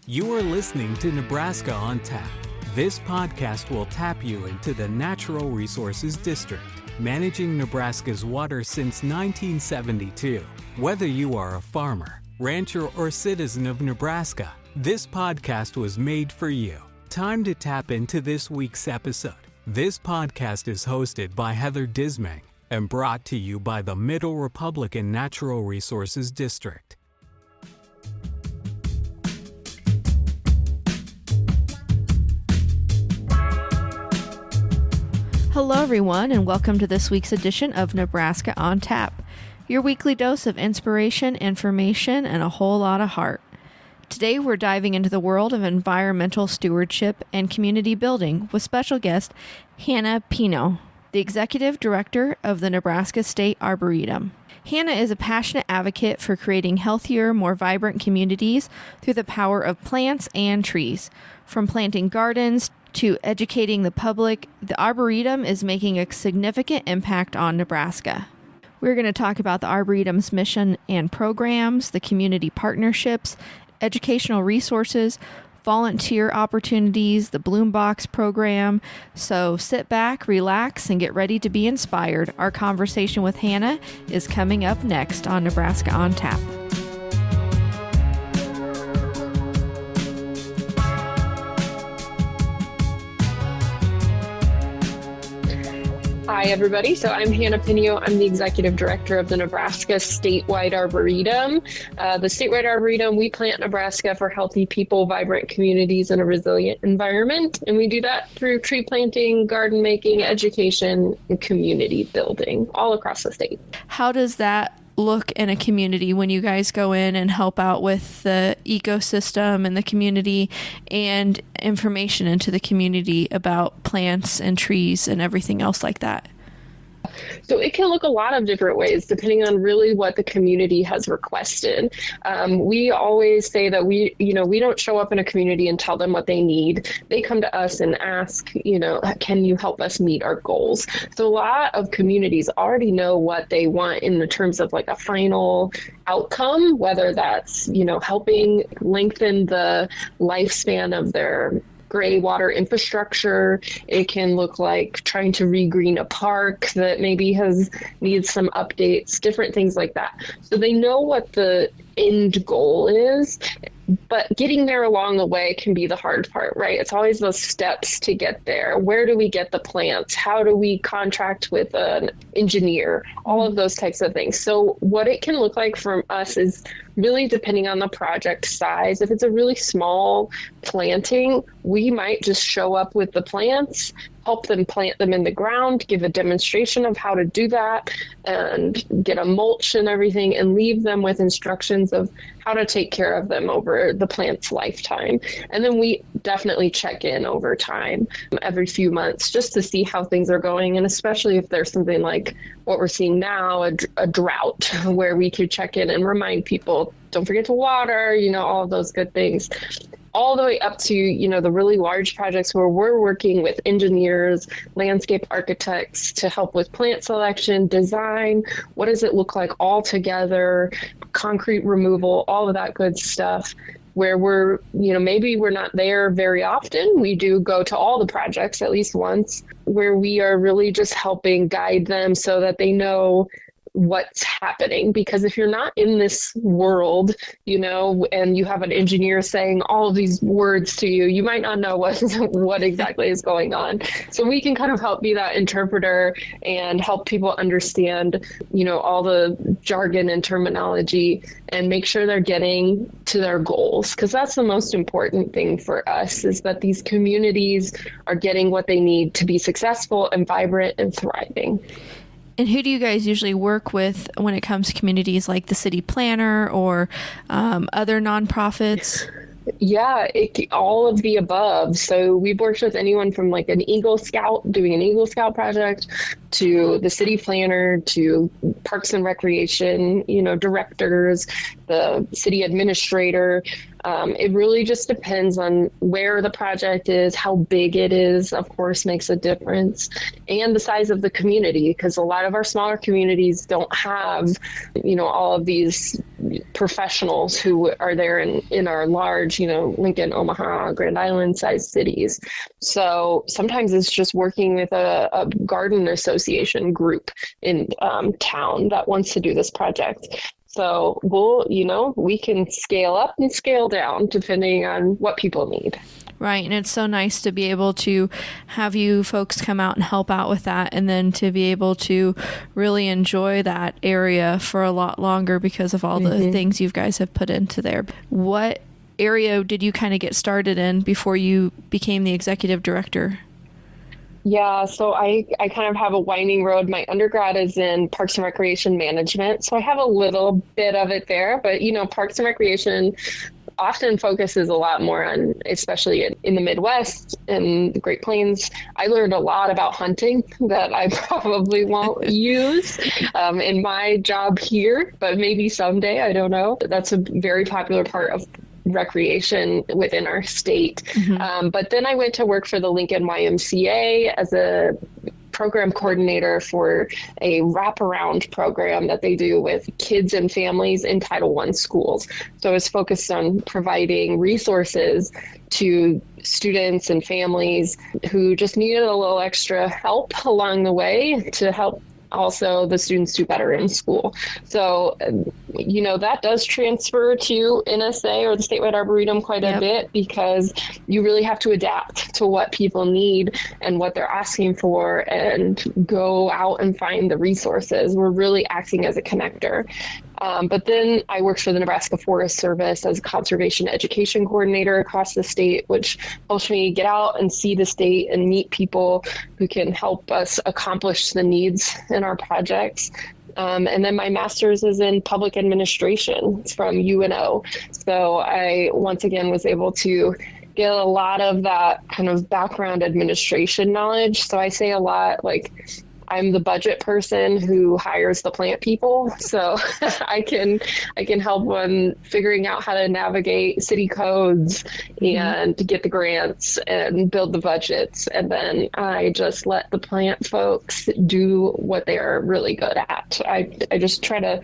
You are listening to Nebraska on Tap. This podcast will tap you into the Natural Resources District, managing Nebraska's water since 1972. Whether you are a farmer, rancher, or citizen of Nebraska, this podcast was made for you. Time to tap into this week's episode. This podcast is hosted by Heather Dismang and brought to you by the Middle Republican Natural Resources District. Hello, everyone, and welcome to this week's edition of Nebraska on Tap, your weekly dose of inspiration, information, and a whole lot of heart. Today, we're diving into the world of environmental stewardship and community building with special guest Hannah Pino, the Executive Director of the Nebraska State Arboretum. Hannah is a passionate advocate for creating healthier, more vibrant communities through the power of plants and trees. From planting gardens to educating the public, the Arboretum is making a significant impact on Nebraska. We're going to talk about the Arboretum's mission and programs, the community partnerships, educational resources, volunteer opportunities, the Bloom Box program. So sit back, relax, and get ready to be inspired. Our conversation with Hannah is coming up next on Nebraska on Tap. Hi, everybody. So I'm Hannah Pino. I'm the Executive Director of the Nebraska Statewide Arboretum. The Statewide Arboretum, we plant Nebraska for healthy people, vibrant communities, and a resilient environment. And we do that through tree planting, garden making, education, and community building all across the state. How does that look in a community when you guys go in and help out with the ecosystem and the community and information into the community about plants and trees and everything else like that? So it can look a lot of different ways depending on really what the community has requested. We always say that we don't show up in a community and tell them what they need. They come to us and ask, can you help us meet our goals? So a lot of communities already know what they want in the terms of like a final outcome, whether that's, helping lengthen the lifespan of their gray water infrastructure. It can look like trying to regreen a park that maybe needs some updates, different things like that. So they know what the end goal is, but getting there along the way can be the hard part, right? It's always those steps to get there. Where do we get the plants? How do we contract with an engineer? All of those types of things. So what it can look like from us is really depending on the project size. If it's a really small planting, we might just show up with the plants, help them plant them in the ground, give a demonstration of how to do that, and get a mulch and everything, and leave them with instructions of how to take care of them over the plant's lifetime. And then we definitely check in over time, every few months, just to see how things are going. And especially if there's something like what we're seeing now, a drought, where we could check in and remind people, don't forget to water, all of those good things. All the way up to, the really large projects where we're working with engineers, landscape architects to help with plant selection, design, what does it look like all together, concrete removal, all of that good stuff, where we're, maybe we're not there very often. We do go to all the projects at least once, where we are really just helping guide them so that they know what's happening. Because if you're not in this world, and you have an engineer saying all of these words to you, you might not know what exactly is going on. So we can kind of help be that interpreter and help people understand, all the jargon and terminology, and make sure they're getting to their goals. Because that's the most important thing for us, is that these communities are getting what they need to be successful and vibrant and thriving. And who do you guys usually work with when it comes to communities, like the city planner or other nonprofits? Yeah, all of the above. So we've worked with anyone from like an Eagle Scout, doing an Eagle Scout project, to the city planner, to Parks and Recreation, directors, the city administrator. It really just depends on where the project is, how big it is, of course, makes a difference, and the size of the community, because a lot of our smaller communities don't have, all of these professionals who are there in our large, Lincoln, Omaha, Grand Island sized cities. So sometimes it's just working with a garden association group in town that wants to do this project. So we can scale up and scale down depending on what people need. Right. And it's so nice to be able to have you folks come out and help out with that, and then to be able to really enjoy that area for a lot longer because of all the things you guys have put into there. What area did you kind of get started in before you became the executive director? Yeah, so I kind of have a winding road. My undergrad is in Parks and Recreation Management, so I have a little bit of it there. But, Parks and Recreation often focuses a lot more on, especially in the Midwest and the Great Plains. I learned a lot about hunting that I probably won't use in my job here, but maybe someday, I don't know. That's a very popular part of recreation within our state. But then I went to work for the Lincoln YMCA as a program coordinator for a wraparound program that they do with kids and families in Title I schools. So it's focused on providing resources to students and families who just needed a little extra help along the way to help also the students do better in school. So, that does transfer to NSA or the Statewide Arboretum quite a bit, because you really have to adapt to what people need and what they're asking for and go out and find the resources. We're really acting as a connector. But then I worked for the Nebraska Forest Service as a conservation education coordinator across the state, which helps me get out and see the state and meet people who can help us accomplish the needs in our projects. And then my master's is in public administration from UNO. So I, once again, was able to get a lot of that kind of background administration knowledge. So I say a lot, like, I'm the budget person who hires the plant people. So I can help when figuring out how to navigate city codes and get the grants and build the budgets. And then I just let the plant folks do what they are really good at. I just try to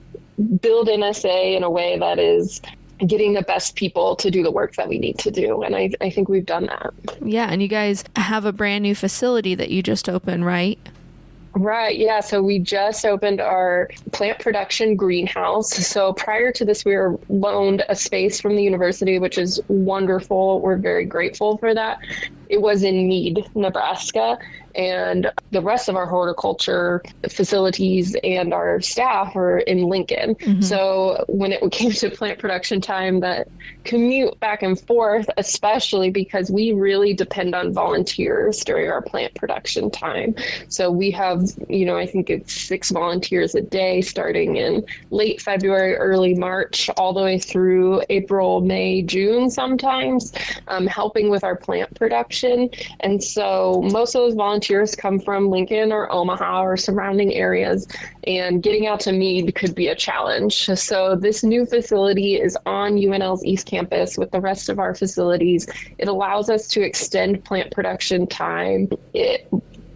build NSA in a way that is getting the best people to do the work that we need to do. And I think we've done that. Yeah. And you guys have a brand new facility that you just opened, right? Right. Yeah. So we just opened our plant production greenhouse. So prior to this, we were loaned a space from the university, which is wonderful. We're very grateful for that. It was in Mead, Nebraska, and the rest of our horticulture facilities and our staff were in Lincoln. So when it came to plant production time, that commute back and forth, especially because we really depend on volunteers during our plant production time. So we have, I think it's 6 volunteers a day starting in late February, early March, all the way through April, May, June sometimes, helping with our plant production. And so most of those volunteers come from Lincoln or Omaha or surrounding areas, and getting out to Mead could be a challenge. So this new facility is on UNL's East Campus with the rest of our facilities. It allows us to extend plant production time. It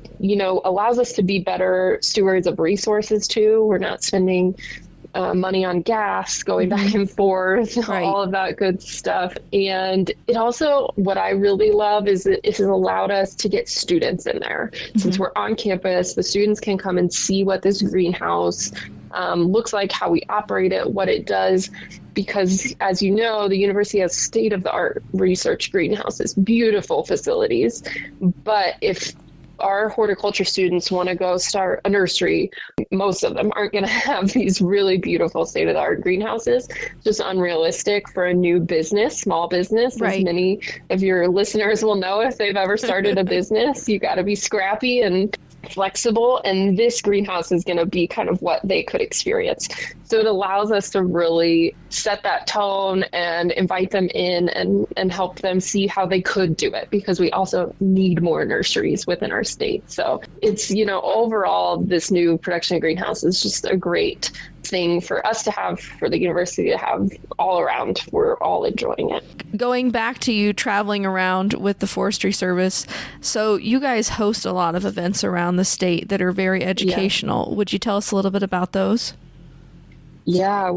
allows us to be better stewards of resources too. We're not spending money on gas, going back and forth, all of that good stuff. And it also, what I really love is it has allowed us to get students in there. Since we're on campus, the students can come and see what this greenhouse looks like, how we operate it, what it does. Because as you know, the university has state-of-the-art research greenhouses, beautiful facilities. But if our horticulture students want to go start a nursery, most of them aren't going to have these really beautiful state-of-the-art greenhouses. Just unrealistic for a new business, small business. As many of your listeners will know, if they've ever started a business, you got to be scrappy and flexible, and this greenhouse is going to be kind of what they could experience. So it allows us to really set that tone and invite them in and help them see how they could do it, because we also need more nurseries within our state. So it's, overall, this new production greenhouse is just a great thing for us to have, for the university to have all around. We're all enjoying it. Going back to you traveling around with the Forestry Service, so you guys host a lot of events around the state that are very educational. Would you tell us a little bit about those? Yeah,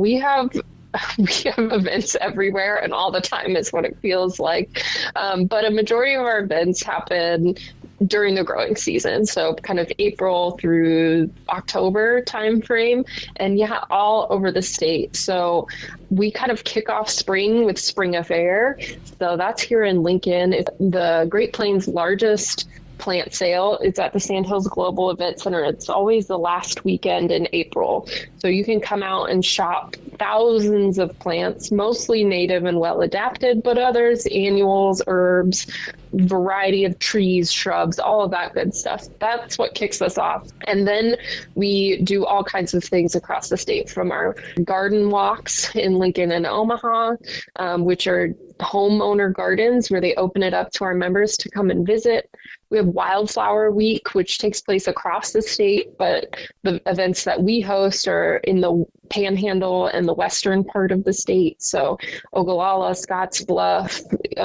we have events everywhere and all the time is what it feels like. But a majority of our events happen during the growing season, so kind of April through October timeframe, and all over the state. So we kind of kick off spring with Spring Affair. So that's here in Lincoln. It's the Great Plains' largest plant sale. It's at the Sandhills Global Event Center. It's always the last weekend in April. So you can come out and shop thousands of plants, mostly native and well adapted, but others, annuals, herbs, variety of trees, shrubs, all of that good stuff. That's what kicks us off. And then we do all kinds of things across the state, from our garden walks in Lincoln and Omaha, which are homeowner gardens where they open it up to our members to come and visit. We have Wildflower Week, which takes place across the state, but the events that we host are in the Panhandle and the western part of the state. So Ogallala, Scottsbluff,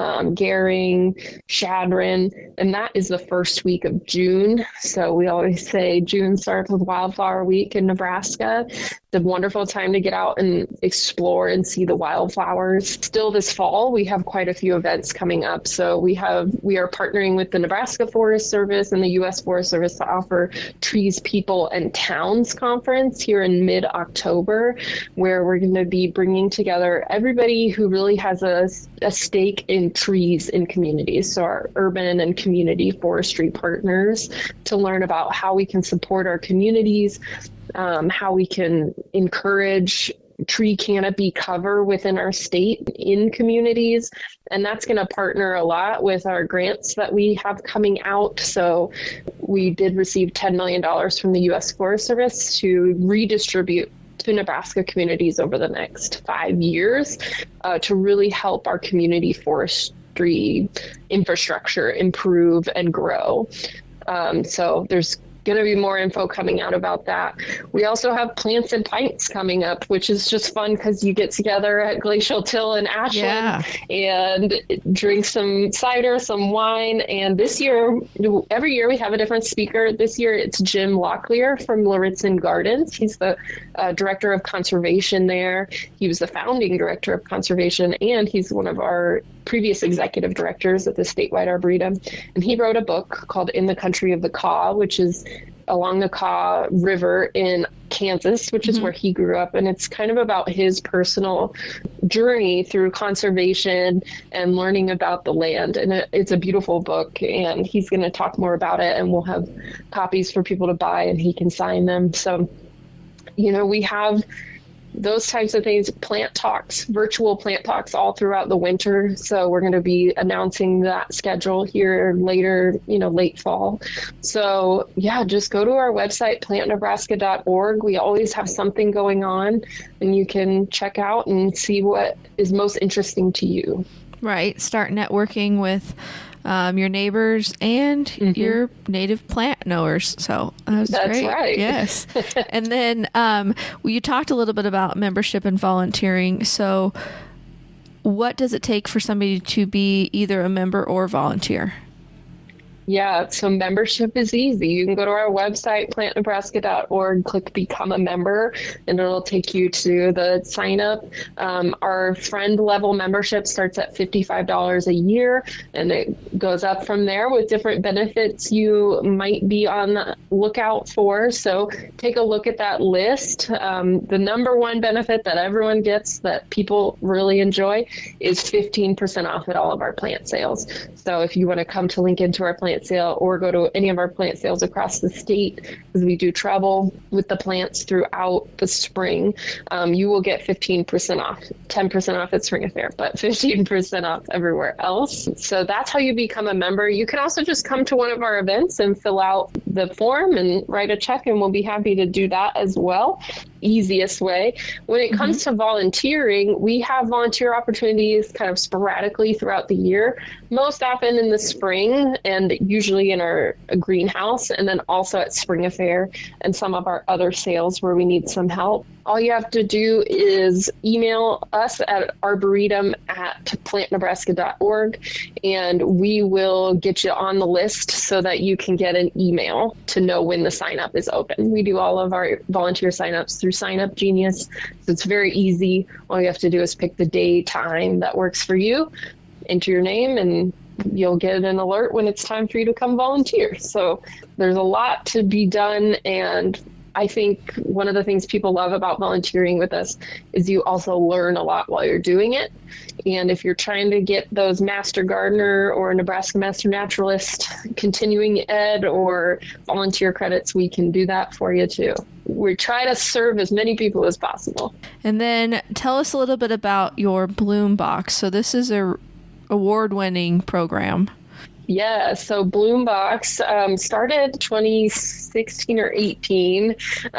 Gering, Chadron, and that is the first week of June. So we always say June starts with Wildflower Week in Nebraska. It's a wonderful time to get out and explore and see the wildflowers. Still this fall, we have quite a few events coming up. So we are partnering with the Nebraska Forest Service and the U.S. Forest Service to offer Trees, People, and Towns Conference here in mid-October, where we're going to be bringing together everybody who really has a stake in trees in communities. So our urban and community forestry partners, to learn about how we can support our communities, how we can encourage tree canopy cover within our state in communities. And that's going to partner a lot with our grants that we have coming out. So we did receive $10 million from the U.S. Forest Service to redistribute to Nebraska communities over the next 5 years to really help our community forestry infrastructure improve and grow. So there's going to be more info coming out about that. We also have Plants and Pints coming up, which is just fun because you get together at Glacial Till in Ashland and drink some cider, some wine. And this year, every year we have a different speaker. This year it's Jim Locklear from Lauritzen Gardens. He's the director of conservation there. He was the founding director of conservation, and he's one of our previous executive directors at the statewide arboretum. And he wrote a book called In the Country of the Kaw, which is along the Kaw River in Kansas, which is where he grew up. And it's kind of about his personal journey through conservation and learning about the land. And it's a beautiful book, and he's going to talk more about it, and we'll have copies for people to buy and he can sign them. So, we have those types of things, plant talks, virtual plant talks all throughout the winter. So we're going to be announcing that schedule here later, late fall. So just go to our website, plantnebraska.org. We always have something going on, and you can check out and see what is most interesting to you. Right. Start networking with your neighbors and your native plant knowers. So that's great. Right. Yes. And then you talked a little bit about membership and volunteering. So what does it take for somebody to be either a member or volunteer? Yeah, so membership is easy. You can go to our website, plantnebraska.org, click Become a Member, and it'll take you to the sign up. Our friend level membership starts at $55 a year, and it goes up from there with different benefits you might be on the lookout for. So take a look at that list. The number one benefit that everyone gets that people really enjoy is 15% off at all of our plant sales. So if you want to come to Lincoln to our plant sale or go to any of our plant sales across the state, because we do travel with the plants throughout the spring, you will get 15% off, 10% off at Spring Affair, but 15% off everywhere else. So that's how you become a member. You can also just come to one of our events and fill out the form and write a check, and we'll be happy to do that as well. Easiest way. When it comes to volunteering, we have volunteer opportunities kind of sporadically throughout the year, most often in the spring and usually in our greenhouse, and then also at Spring Affair and some of our other sales where we need some help. All you have to do is email us at arboretum@plantnebraska.org, and we will get you on the list so that you can get an email to know when the sign up is open. We do all of our volunteer signups through through Sign Up Genius. So it's very easy. All you have to do is pick the day, time that works for you, enter your name, and you'll get an alert when it's time for you to come volunteer. So there's a lot to be done. And I think one of the things people love about volunteering with us is you also learn a lot while you're doing it. And if you're trying to get those Master Gardener or Nebraska Master Naturalist continuing ed or volunteer credits, we can do that for you too. We try to serve as many people as possible. And then tell us a little bit about your Bloom Box. So this is a award-winning program. Yeah, so Bloombox started 2016 or 18.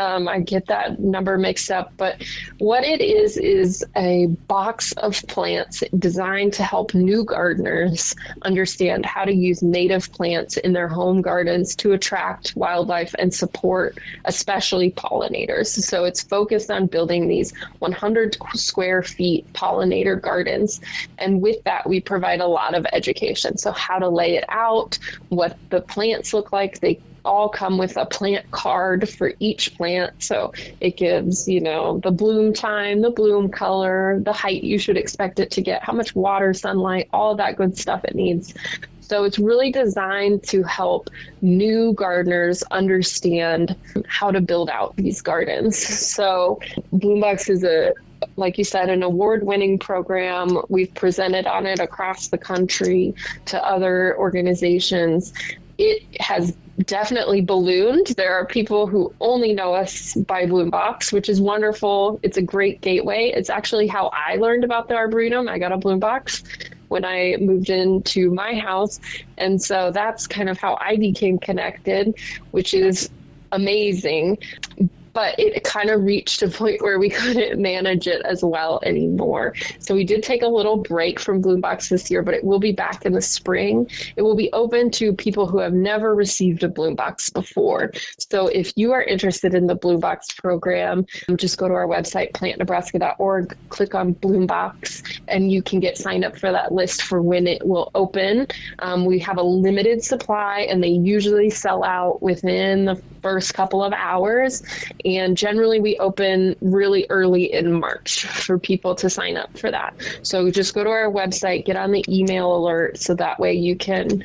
I get that number mixed up, but what it is a box of plants designed to help new gardeners understand how to use native plants in their home gardens to attract wildlife and support especially pollinators. So it's focused on building these 100 square feet pollinator gardens. And with that, we provide a lot of education. So how to lay it out, what the plants look like. They all come with a plant card for each plant. So it gives, the bloom time, the bloom color, the height you should expect it to get, how much water, sunlight, all that good stuff it needs. So it's really designed to help new gardeners understand how to build out these gardens. So Bloombox is like you said, an award-winning program. We've presented on it across the country to other organizations. It has definitely ballooned. There are people who only know us by Bloombox, which is wonderful. It's a great gateway. It's actually how I learned about the Arboretum. I got a Bloombox when I moved into my house. And so that's kind of how I became connected, which is amazing. But it kind of reached a point where we couldn't manage it as well anymore. So we did take a little break from Bloombox this year, but it will be back in the spring. It will be open to people who have never received a Bloombox before. So if you are interested in the Bloombox program, just go to our website, plantnebraska.org, click on Bloombox, and you can get signed up for that list for when it will open. We have a limited supply, and they usually sell out within the first couple of hours. And generally we open really early in March for people to sign up for that. So just go to our website, get on the email alert, so that way you can,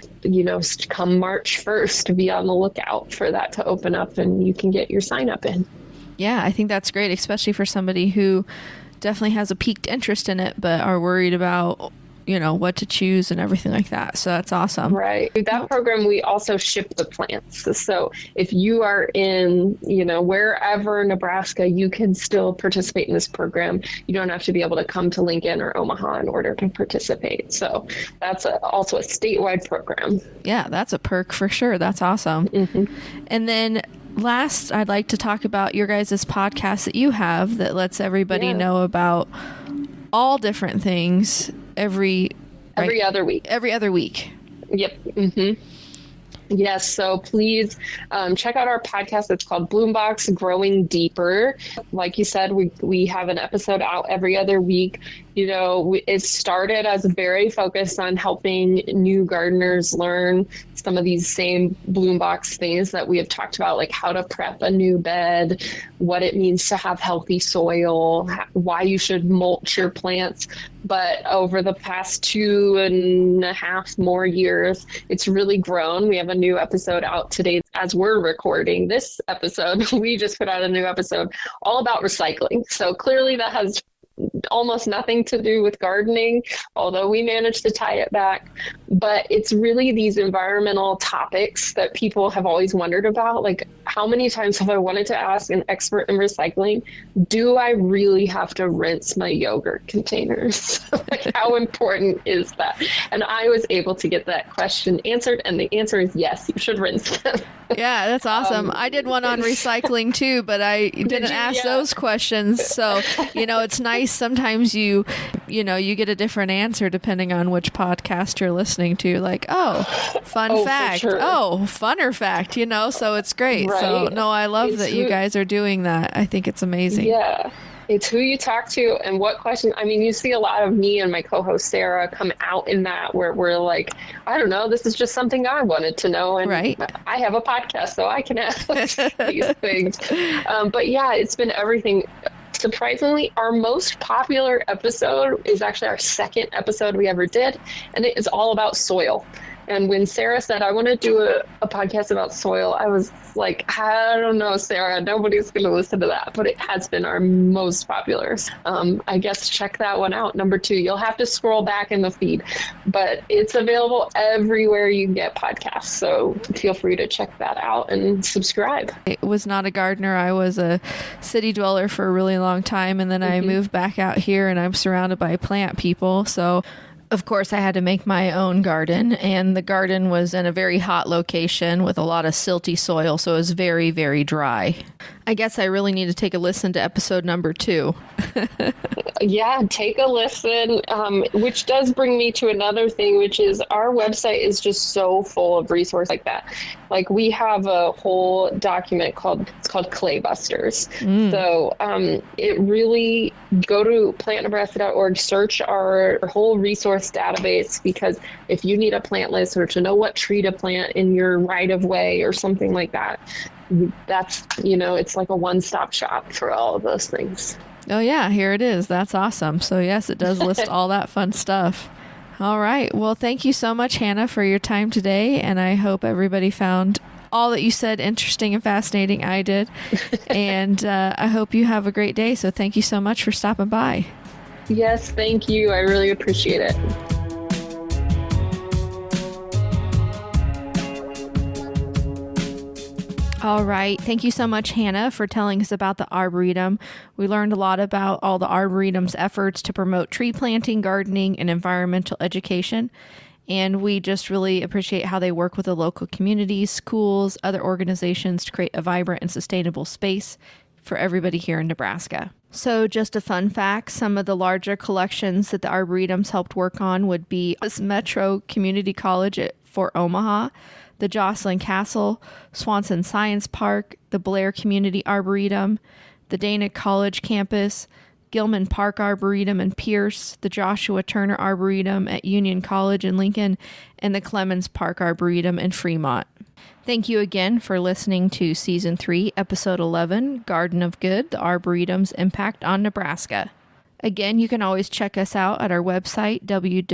come March 1st to be on the lookout for that to open up and you can get your sign up in. Yeah, I think that's great, especially for somebody who definitely has a piqued interest in it, but are worried about what to choose and everything like that. So that's awesome. Right. That program, we also ship the plants. So if you are in, wherever Nebraska, you can still participate in this program. You don't have to be able to come to Lincoln or Omaha in order to participate. So that's also a statewide program. Yeah, that's a perk for sure. That's awesome. Mm-hmm. And then last, I'd like to talk about your guys' podcast that you have that lets everybody know about all different things every other week. Every other week. Yep. Mm-hmm. Yes. So please check out our podcast. It's called Bloombox Growing Deeper. Like you said, we have an episode out every other week. It started as very focused on helping new gardeners learn some of these same Bloombox things that we have talked about, like how to prep a new bed, what it means to have healthy soil, why you should mulch your plants. But over the past 2.5 more years, it's really grown. We have a new episode out today. As we're recording this episode, we just put out a new episode all about recycling. So clearly that has almost nothing to do with gardening, although we managed to tie it back. But it's really these environmental topics that people have always wondered about. Like, how many times have I wanted to ask an expert in recycling, do I really have to rinse my yogurt containers? Like, how important is that? And I was able to get that question answered, and the answer is yes, you should rinse them. Yeah, that's awesome. I did one on recycling too, but I didn't ask those questions. So, it's nice. Sometimes you get a different answer depending on which podcast you're listening to. Like, fun fact. Sure. Funner fact, so it's great. Right. So, no, I love that you guys are doing that. I think it's amazing. Yeah. It's who you talk to and what question. I mean, you see a lot of me and my co-host Sarah come out in that where we're like, I don't know, this is just something I wanted to know. And right. I have a podcast, so I can ask these things. But yeah, it's been everything. Surprisingly, our most popular episode is actually our second episode we ever did, and it is all about soil. And when Sarah said, I want to do a podcast about soil, I was like, I don't know, Sarah, nobody's going to listen to that. But it has been our most popular. I guess check that one out. Number 2, you'll have to scroll back in the feed, but it's available everywhere you get podcasts. So feel free to check that out and subscribe. I was not a gardener. I was a city dweller for a really long time. And then I moved back out here and I'm surrounded by plant people. So of course, I had to make my own garden, and the garden was in a very hot location with a lot of silty soil, so it was very, very dry. I guess I really need to take a listen to episode number 2. Yeah, take a listen, which does bring me to another thing, which is our website is just so full of resources like that. Like we have a whole document called Clay Busters. So it really, go to plantnebraska.org, search our whole resource database, because if you need a plant list or to know what tree to plant in your right of way or something like that, that's, it's like a one-stop shop for all of those things. Oh yeah, here it is. That's awesome. So yes, it does list all that fun stuff. All right. Well, thank you so much, Hannah, for your time today. And I hope everybody found all that you said interesting and fascinating. I did. And I hope you have a great day. So thank you so much for stopping by. Yes, thank you. I really appreciate it. All right. Thank you so much, Hannah, for telling us about the Arboretum. We learned a lot about all the Arboretum's efforts to promote tree planting, gardening, and environmental education. And we just really appreciate how they work with the local communities, schools, other organizations to create a vibrant and sustainable space for everybody here in Nebraska. So just a fun fact, some of the larger collections that the Arboretums helped work on would be Metro Community College at Fort Omaha, the Jocelyn Castle, Swanson Science Park, the Blair Community Arboretum, the Dana College campus, Gilman Park Arboretum in Pierce, the Joshua Turner Arboretum at Union College in Lincoln, and the Clemens Park Arboretum in Fremont. Thank you again for listening to Season 3, Episode 11, Garden of Good, the Arboretum's Impact on Nebraska. Again, you can always check us out at our website,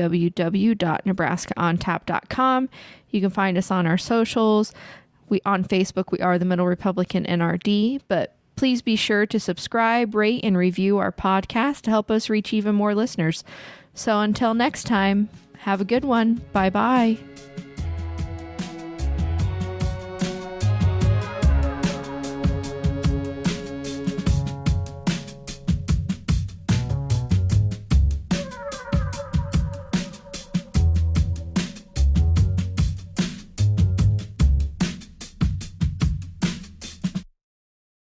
www.nebraskaontap.com. You can find us on our socials. On Facebook, we are the Middle Republican NRD, but please be sure to subscribe, rate, and review our podcast to help us reach even more listeners. So until next time, have a good one. Bye-bye.